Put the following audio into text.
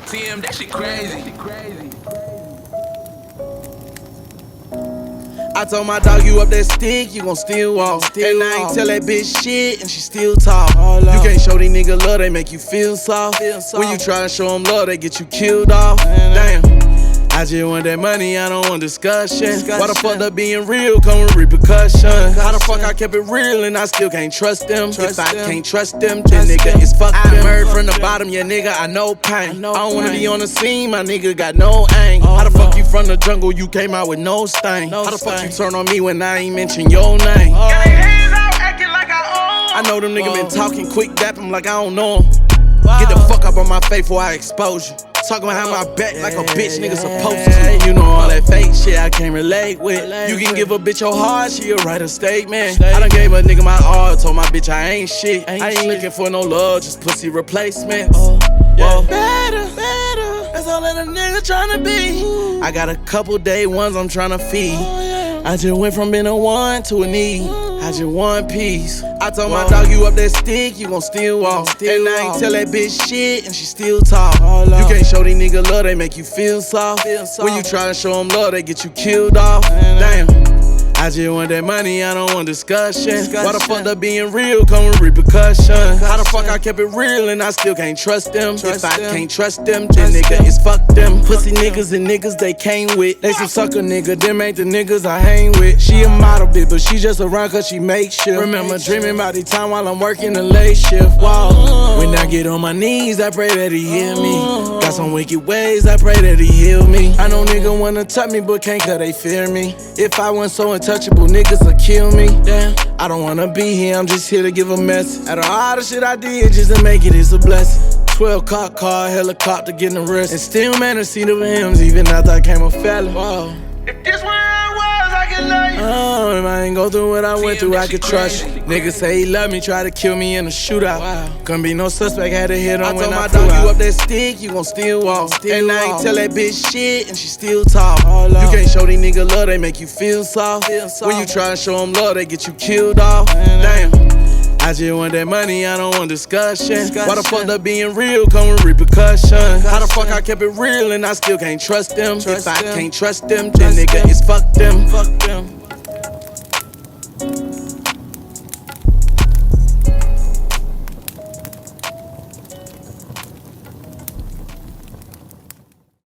TM, that shit crazy. I told my dog, you up that stick, you gon' still walk. And I ain't tell that bitch shit, and she still talk. You can't show these niggas love, they make you feel soft. When you try to show them love, they get you killed off. Damn, I just want that money, I don't want discussion. Why the fuck that being real come with repercussions? How the fuck I kept it real and I still can't trust them? If I can't trust them, then nigga, it's fuck them. I emerged from the bottom, yeah nigga, I know pain. I don't wanna be on the scene, my nigga got no aim. How the fuck you from the jungle, you came out with no stain? How the fuck you turn on me when I ain't mention your name? Got their hands out, acting like I own. I know them niggas been talking quick, dap them like I don't know them. Get the fuck up on my face before I expose you. Talking behind my back like a bitch nigga supposed to. You know all that fake shit I can't relate with. You can give a bitch your heart, she'll write a statement. I done gave a nigga my all, told my bitch I ain't shit. I ain't looking for no love, just pussy replacements. Better, that's all that a nigga tryna be. I got a couple day ones I'm tryna feed. I just went from being a one to a need. I just want peace. I told my dog, you up that stick, you gon' still walk. And I ain't tell that bitch shit, and she still talk. You can't show these niggas love, they make you feel soft. When you try to show them love, they get you killed off. Damn, I just want that money, I don't want discussion. Why the fuck that being real come with repercussions? How the fuck I kept it real and I still can't trust them? If I can't trust them, then nigga, it's fuck them. Pussy niggas and niggas they came with. They some sucker nigga, them ain't the niggas I hang with. She a model bitch, but she just around cause she makes shit. Remember dreaming about the time while I'm working the late shift. Wow. When I get on my knees, I pray that he hear me. Got some wicked ways, I pray that he heal me. I know nigga wanna touch me, but can't cause they fear me. If I wasn't so untouchable, niggas will kill me. Damn, I don't wanna be here, I'm just here to give a message. Out of all the shit I did, just to make it is a blessing. 12 cop car, helicopter getting arrested. And still managed to see the rims even after I came a felon. Whoa. If this where I was, I can love you. Oh, if I ain't go through what I went through, I could trust you. Niggas say he love me, try to kill me in a shootout. Couldn't be no suspect, had to hit on when I told my dog, you up that stick, you gon' still walk. And I ain't tell that bitch shit, and she still talk. You can't show these niggas love, they make you feel soft. When you try to show them love, they get you killed off. Damn, I just want that money, I don't want discussion. Why the fuck that being real come with repercussions? How the fuck I kept it real and I still can't trust them? If I can't trust them, then nigga, it's fuck them.